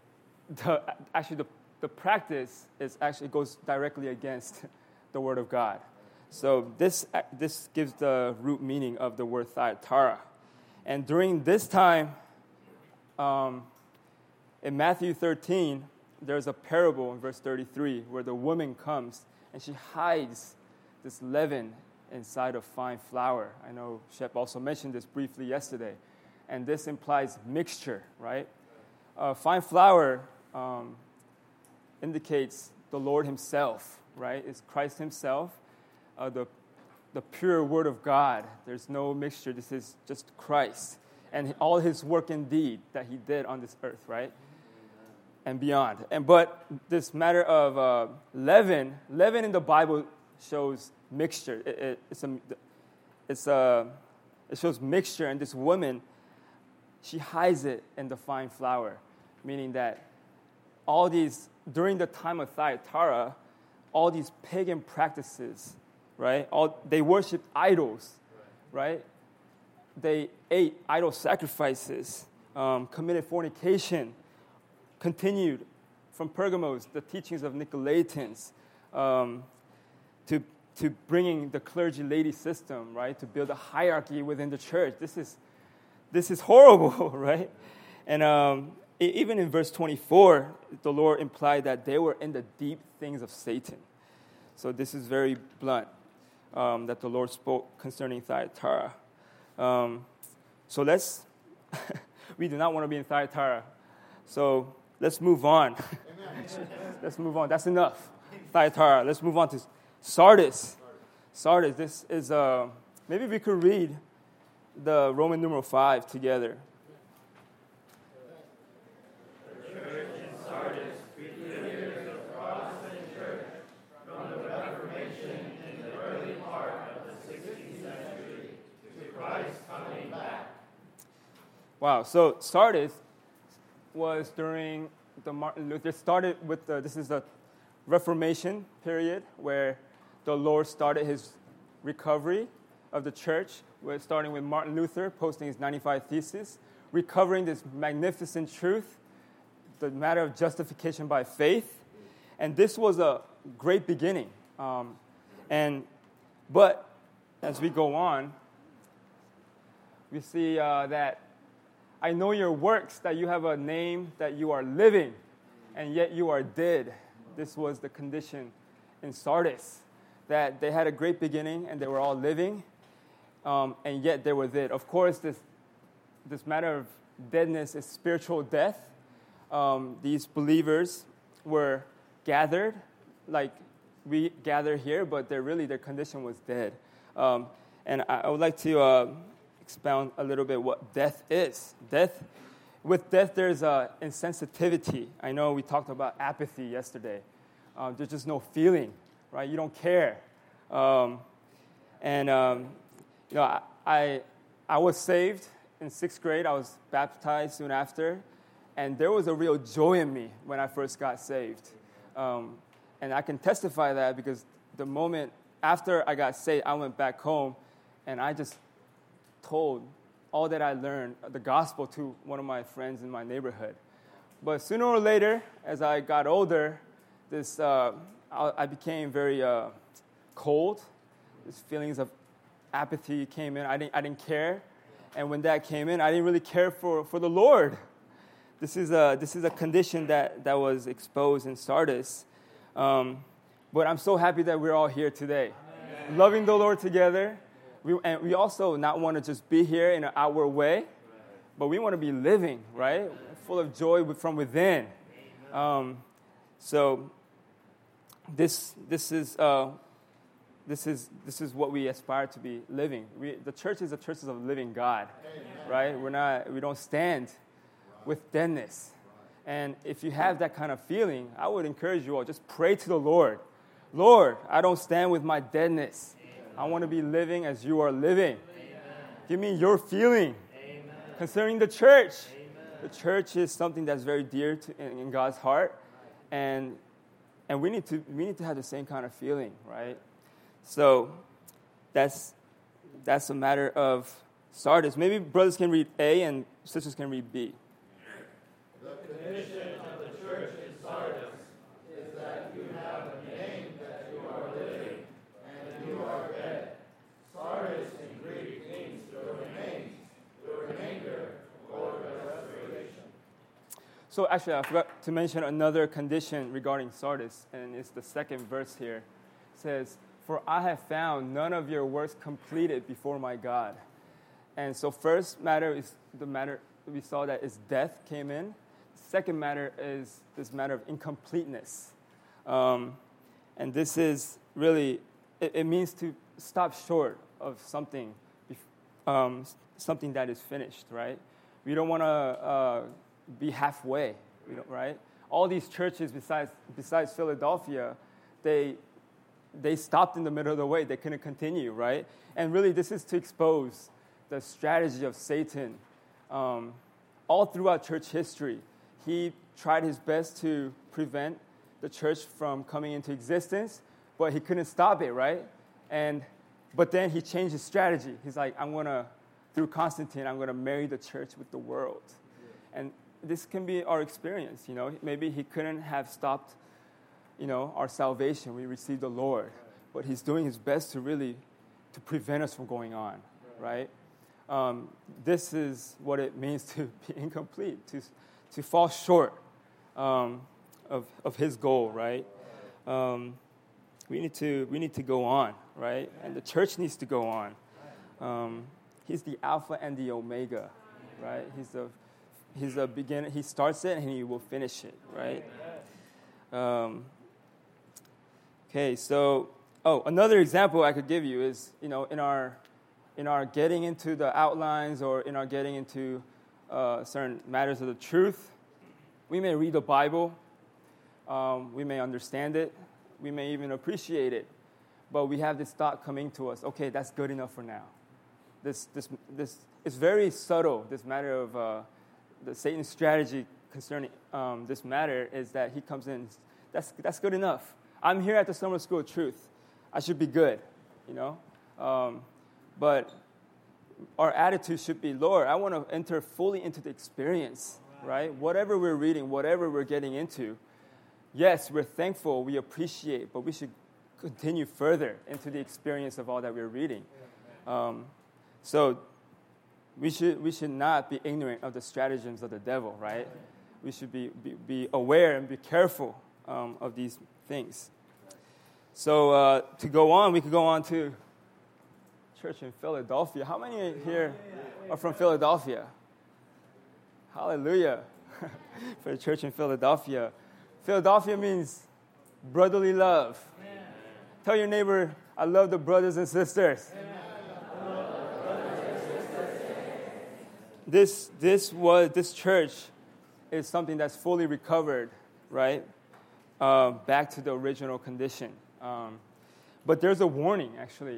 the practice goes directly against the Word of God. So this gives the root meaning of the word Thyatira. And during this time, in Matthew 13, there's a parable in verse 33 where the woman comes and she hides this leaven inside of fine flour. I know Shep also mentioned this briefly yesterday. And this implies mixture, right? Fine flour indicates the Lord himself, right? It's Christ himself. The pure Word of God. There's no mixture. This is just Christ and all his work and deed that he did on this earth, right? And beyond. But this matter of leaven in the Bible shows mixture. It shows mixture, and this woman, she hides it in the fine flour, meaning that during the time of Thyatira, all these pagan practices, right? They worshipped idols, right? They ate idol sacrifices, committed fornication, continued from Pergamos, the teachings of Nicolaitans, to bringing the clergy lady system, right? To build a hierarchy within the church. This is horrible, right? And even in verse 24, the Lord implied that they were in the deep things of Satan. So this is very blunt that the Lord spoke concerning Thyatira. So we do not want to be in Thyatira. So let's move on. Let's move on. That's enough. Thyatira. Let's move on to Sardis. Sardis. This is, maybe we could read the Roman numeral 5 together. Wow, so Sardis was during the Martin Luther, started with this is the Reformation period where the Lord started his recovery of the church, starting with Martin Luther posting his 95 Theses, recovering this magnificent truth, the matter of justification by faith. And this was a great beginning. But as we go on, we see that I know your works, that you have a name, that you are living, and yet you are dead. This was the condition in Sardis, that they had a great beginning and they were all living, and yet they were dead. Of course, this matter of deadness is spiritual death. These believers were gathered like we gather here, but their condition was dead. And I would like to expound a little bit what death is. With death, there's insensitivity. I know we talked about apathy yesterday. There's just no feeling, right? You don't care. I was saved in 6th grade. I was baptized soon after, and there was a real joy in me when I first got saved. And I can testify that because the moment after I got saved, I went back home, and I just told all that I learned, the gospel, to one of my friends in my neighborhood. But sooner or later, as I got older, I became very cold. These feelings of apathy came in. I didn't care, and when that came in, I didn't really care for the Lord. This is a condition that was exposed in Sardis. But I'm so happy that we're all here today, loving the Lord together. We also not want to just be here in an outward way, but we want to be living, right? Full of joy from within. So this is what we aspire to be living. The church is a church of living God, right? We don't stand with deadness. And if you have that kind of feeling, I would encourage you all, just pray to the Lord. Lord, I don't stand with my deadness. I want to be living as you are living. Amen. Give me your feeling. Amen. Concerning the church. Amen. The church is something that's very dear in God's heart. And we need to have the same kind of feeling, right? So that's a matter of Sardis. Maybe brothers can read A and sisters can read B. The condition of the church in Sardis is that you have a name that you are living and you are dead. Sardis in Greek means the remainder, or the restoration. So actually, I forgot to mention another condition regarding Sardis, and it's the second verse here. It says, "For I have found none of your works completed before my God." And so first matter is the matter we saw that is death came in. Second matter is this matter of incompleteness. And this is really, it means to stop short of something that is finished, right? We don't want to be halfway, right? All these churches besides Philadelphia, they stopped in the middle of the way. They couldn't continue, right? And really, this is to expose the strategy of Satan. All throughout church history, he tried his best to prevent the church from coming into existence, but he couldn't stop it, right? But then he changed his strategy. He's like, through Constantine, I'm going to marry the church with the world. And this can be our experience, Maybe he couldn't have stopped, our salvation. We received the Lord. But he's doing his best to prevent us from going on, right? This is what it means to be incomplete, to fall short of his goal, right? We need to go on, right? And the church needs to go on. He's the Alpha and the Omega, right? He's the beginner. He starts it and he will finish it, right? Okay, so another example I could give you is in our in our getting into the outlines or in our getting into certain matters of the truth, we may read the Bible, we may understand it, we may even appreciate it, but we have this thought coming to us, okay, that's good enough for now. This is very subtle. This matter of Satan's strategy concerning this matter is that he comes in, that's good enough. I'm here at the Summer School of Truth. I should be good, but our attitude should be, Lord, I want to enter fully into the experience, right? Whatever we're reading, whatever we're getting into, yes, we're thankful, we appreciate, but we should continue further into the experience of all that we're reading. So we should not be ignorant of the stratagems of the devil, right? We should be aware and be careful of these things. So to go on, we could go on to church in Philadelphia. How many here are from Philadelphia? Hallelujah. For the church in Philadelphia. Philadelphia means brotherly love. Amen. Tell your neighbor, I love the brothers and sisters. This church is something that's fully recovered, right? Back to the original condition. But there's a warning, actually.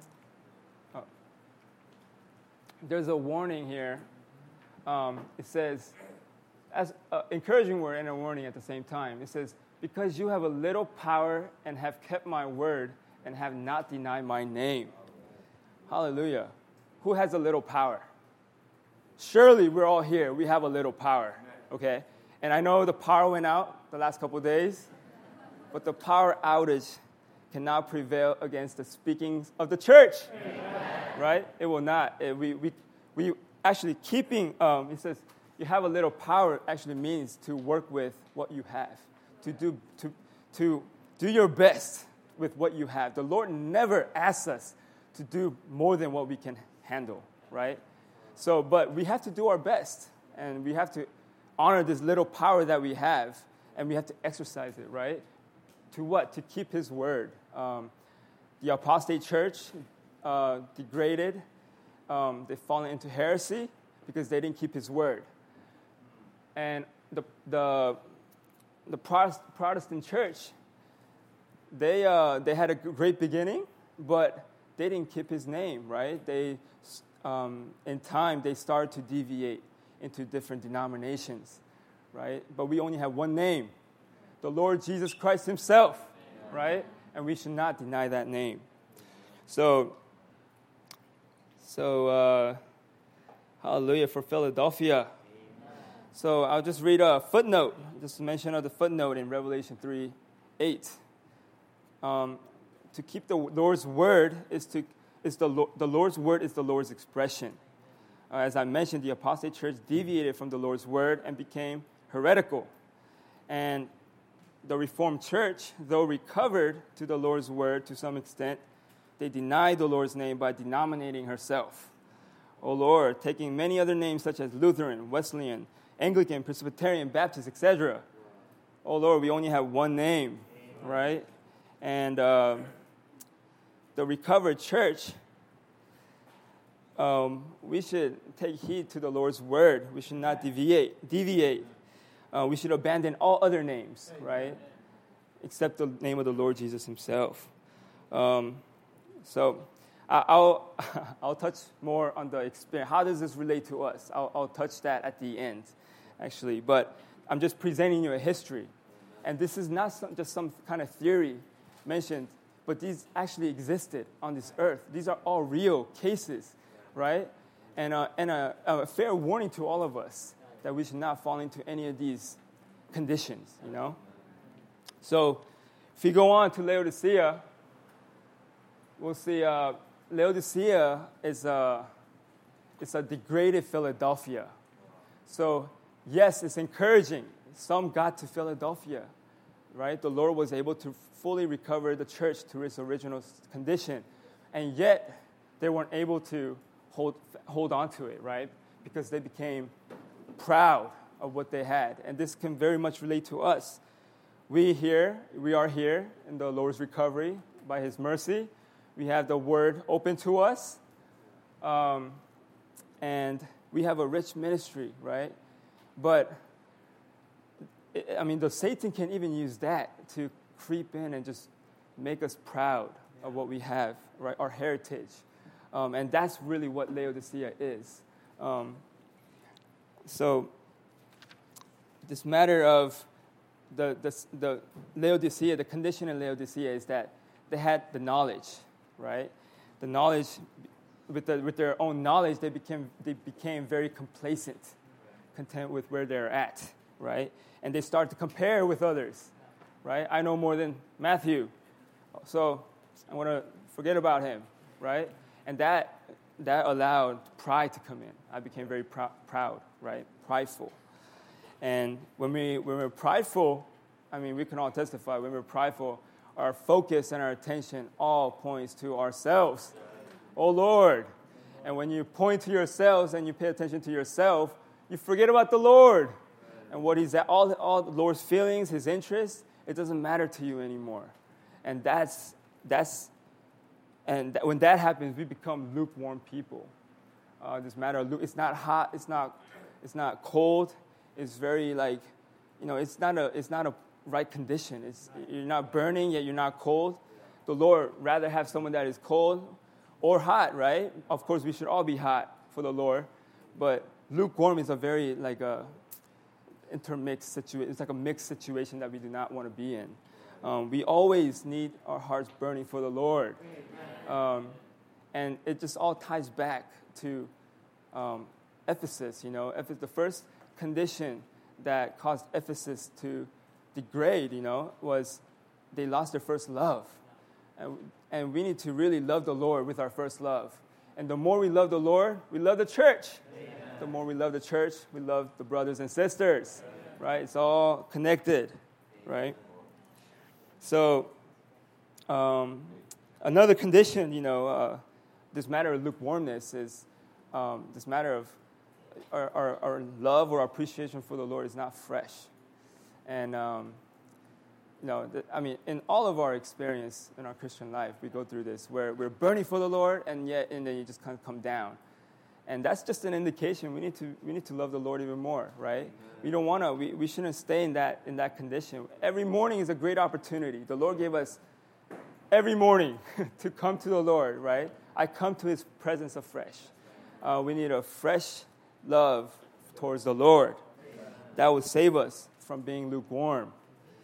There's a warning here. It says, as an encouraging word and a warning at the same time. It says, because you have a little power and have kept my word and have not denied my name. Hallelujah. Who has a little power? Surely we're all here. We have a little power, okay? And I know the power went out the last couple of days, but the power outage cannot prevail against the speakings of the church, right? It will not. We actually keeping, it says, you have a little power actually means to work with what you have, to do your best with what you have. The Lord never asks us to do more than what we can handle, right? So, but we have to do our best, and we have to honor this little power that we have, and we have to exercise it, right? To what? To keep His word. The apostate church degraded. They've fallen into heresy because they didn't keep His word. And the Protestant church, they had a great beginning, but they didn't keep His name, right? They in time, they started to deviate into different denominations, right? But we only have one name, the Lord Jesus Christ Himself, right? And we should not deny that name. So hallelujah for Philadelphia. So I'll just read a footnote, just a mention of the footnote in Revelation 3:8. To keep the Lord's word the Lord's word is the Lord's expression. As I mentioned, the apostate church deviated from the Lord's word and became heretical. And the Reformed church, though recovered to the Lord's word to some extent, they denied the Lord's name by denominating herself. O Lord, taking many other names such as Lutheran, Wesleyan, Anglican, Presbyterian, Baptist, etc. Oh Lord, we only have one name, right? And the recovered church, we should take heed to the Lord's word. We should not deviate. We should abandon all other names, right? Except the name of the Lord Jesus Himself. So I'll touch more on the experience. How does this relate to us? I'll touch that at the end, actually. But I'm just presenting you a history. And this is not just some kind of theory mentioned, but these actually existed on this earth. These are all real cases, right? And a fair warning to all of us that we should not fall into any of these conditions, So if you go on to Laodicea, we'll see Laodicea is a degraded Philadelphia. So yes, it's encouraging. Some got to Philadelphia, right? The Lord was able to fully recover the church to its original condition, and yet they weren't able to hold on to it, right? Because they became proud of what they had, and this can very much relate to us. We are here in the Lord's recovery by His mercy. We have the Word open to us, And we have a rich ministry, right? But, the Satan can even use that to creep in and just make us proud of what we have, right? Our heritage. And that's really what Laodicea is. So this matter of the Laodicea, the condition in Laodicea is that they had the knowledge, right? The knowledge, with their own knowledge, they became very complacent, content with where they're at, right? And they start to compare with others, right? I know more than Matthew, so I want to forget about him, right? And that allowed pride to come in. I became very proud, right? Prideful. And when we're prideful, we can all testify, when we're prideful, our focus and our attention all points to ourselves. Oh, Lord. And when you point to yourselves and you pay attention to yourself, you forget about the Lord. And what He's at, all the Lord's feelings, His interests, it doesn't matter to you anymore. And when that happens, we become lukewarm people. This matter of it's not hot, it's not cold. It's very it's not a right condition. You're not burning, yet you're not cold. The Lord rather have someone that is cold or hot, right? Of course, we should all be hot for the Lord, but lukewarm is a very intermixed situation. It's like a mixed situation that we do not want to be in. We always need our hearts burning for the Lord. And it just all ties back to Ephesus. The first condition that caused Ephesus to degrade, was they lost their first love. And we need to really love the Lord with our first love. And the more we love the Lord, we love the church. Amen. The more we love the church, we love the brothers and sisters. Amen. Right? It's all connected, right? So, another condition, this matter of lukewarmness is this matter of our love or our appreciation for the Lord is not fresh. And, in all of our experience in our Christian life, we go through this where we're burning for the Lord, and then you just kind of come down. And that's just an indication we need to love the Lord even more, right? Amen. We shouldn't stay in that condition. Every morning is a great opportunity. The Lord gave us every morning to come to the Lord, right? I come to His presence afresh. We need a fresh love towards the Lord. Amen. That will save us from being lukewarm.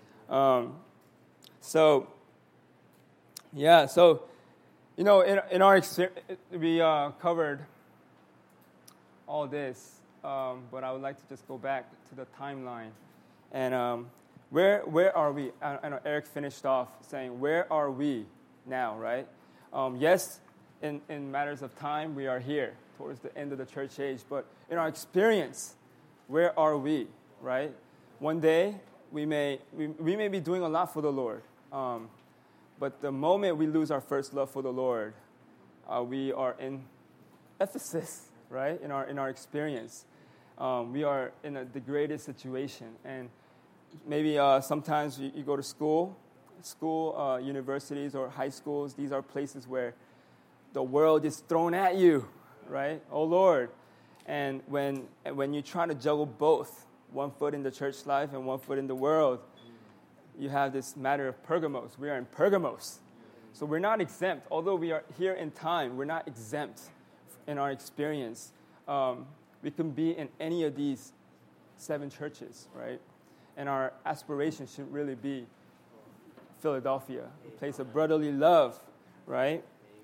In our experience, we covered all this, but I would like to just go back to the timeline. And where are we? I know Eric finished off saying, where are we now, right? Yes, in matters of time, we are here towards the end of the church age, but in our experience, where are we, right? One day, we may be doing a lot for the Lord, but the moment we lose our first love for the Lord, we are in Ephesus, right? In our experience, we are in a degraded situation, and maybe sometimes you go to school, universities or high schools. These are places where the world is thrown at you, right? Oh Lord, and when you try to juggle both, one foot in the church life and one foot in the world, you have this matter of Pergamos. We are in Pergamos. So we're not exempt. Although we are here in time, we're not exempt in our experience. We can be in any of these 7 churches, right? And our aspiration should really be Philadelphia, a place of brotherly love, right?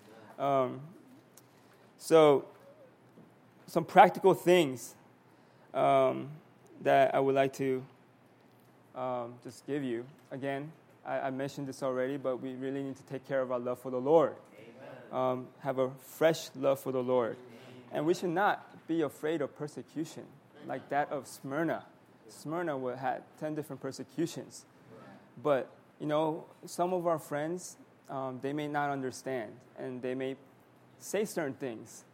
So some practical things that I would like to just give you. Again, I mentioned this already, but we really need to take care of our love for the Lord. Have a fresh love for the Lord. And we should not be afraid of persecution like that of Smyrna. Smyrna had 10 different persecutions. But, some of our friends, they may not understand, and they may say certain things,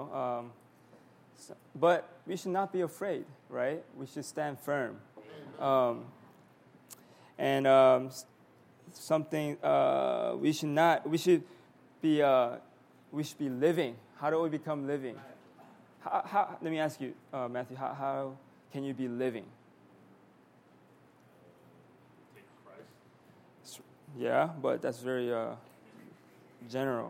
but we should not be afraid, right? We should stand firm. We should be we should be living. How do we become living? Let me ask you, Matthew, how can you be living? Yeah, but that's very general.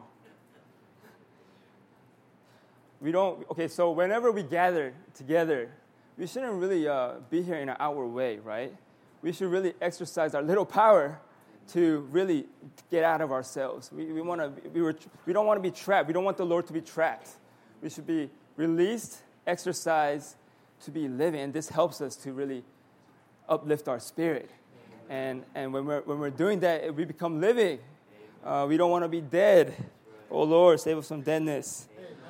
So whenever we gather together, we shouldn't really be here in an outward way, right? We should really exercise our little power to really get out of ourselves. We don't want to be trapped. We don't want the Lord to be trapped. We should be released, exercised to be living, and this helps us to really uplift our spirit. And when we're doing that, we become living. We don't want to be dead. Oh Lord, save us from deadness.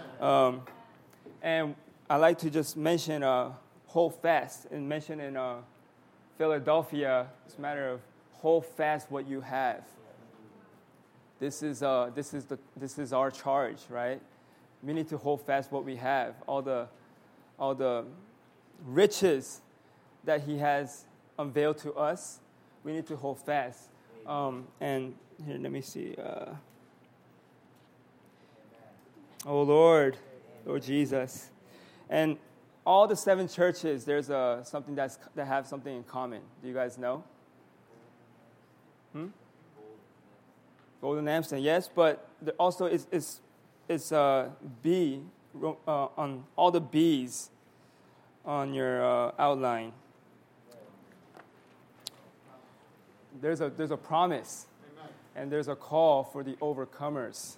And I like to just mention hold fast, and mention in Philadelphia, it's a matter of hold fast what you have. This is our charge, right? We need to hold fast what we have, all the riches that He has unveiled to us. We need to hold fast. And here, let me see. Oh Lord Jesus, and all the 7 churches, there's something that have something in common. Do you guys know? Golden lampstand, yes, but there also is B on all the B's on your outline. There's a promise, and there's a call for the overcomers.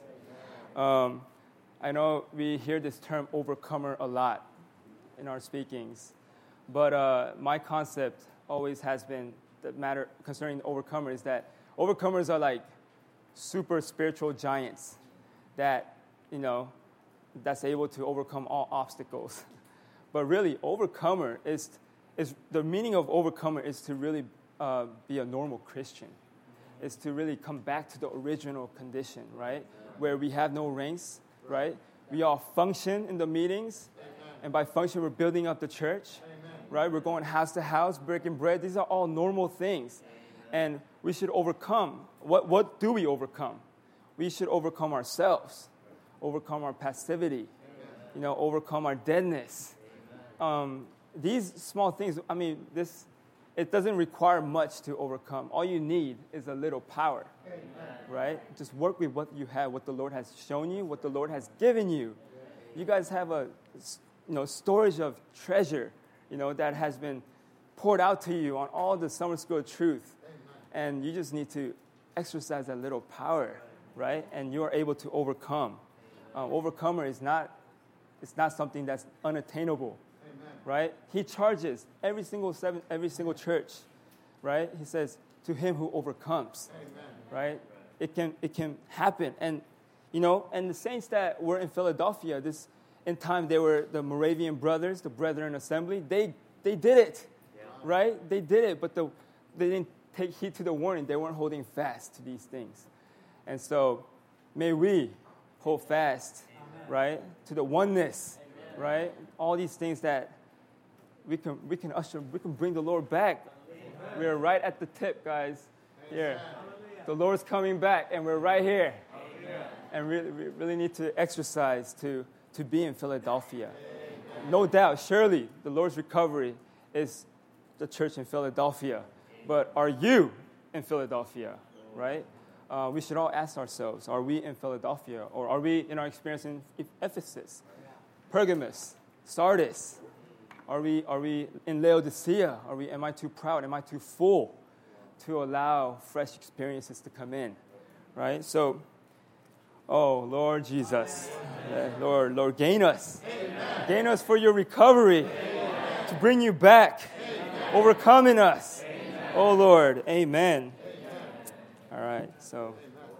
I know we hear this term overcomer a lot in our speakings, but my concept always has been the matter concerning the overcomer is that overcomers are like super spiritual giants that, that's able to overcome all obstacles. But really, overcomer is the meaning of overcomer is to really be a normal Christian. Is to really come back to the original condition, right? Where we have no ranks, right? We all function in the meetings. Amen. And by function, we're building up the church, amen, right? We're going house to house, breaking bread. These are all normal things. Amen. And we should overcome. What do we overcome? We should overcome ourselves, overcome our passivity, amen, overcome our deadness. These small things, it doesn't require much to overcome. All you need is a little power, amen, right? Just work with what you have, what the Lord has shown you, what the Lord has given you. You guys have a, storage of treasure, that has been poured out to you on all the summer school truth. Amen. And you just need to exercise that little power, right? And you are able to overcome. Overcomer is not something that's unattainable. Right? He charges every single church, right? He says, to him who overcomes, amen, right? It can happen. And, and the saints that were in Philadelphia, in time they were the Moravian brothers, the Brethren Assembly. They did it, yeah, right? They did it, but they didn't take heed to the warning. They weren't holding fast to these things. And so may we hold fast, amen, right, to the oneness, amen, right? All these things that we can bring the Lord back. Amen. We are right at the tip, guys. Here, the Lord's coming back, and we're right here. Amen. And we really need to exercise to be in Philadelphia. Amen. No doubt, surely the Lord's recovery is the church in Philadelphia. But are you in Philadelphia? Right? We should all ask ourselves: are we in Philadelphia, or are we in our experience in Ephesus, Pergamos, Sardis? Are we in Laodicea? Am I too proud? Am I too full to allow fresh experiences to come in? Right? So, oh, Lord Jesus. Lord, gain us. Amen. Gain us for your recovery. Amen. To bring you back. Amen. Overcoming us. Amen. Oh, Lord. Amen. Amen. All right, so.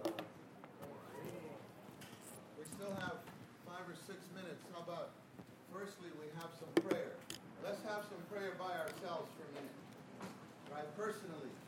We still have 5 or 6 minutes. How about, firstly, we have some prayer. Let's have some prayer by ourselves for a minute, right? Personally.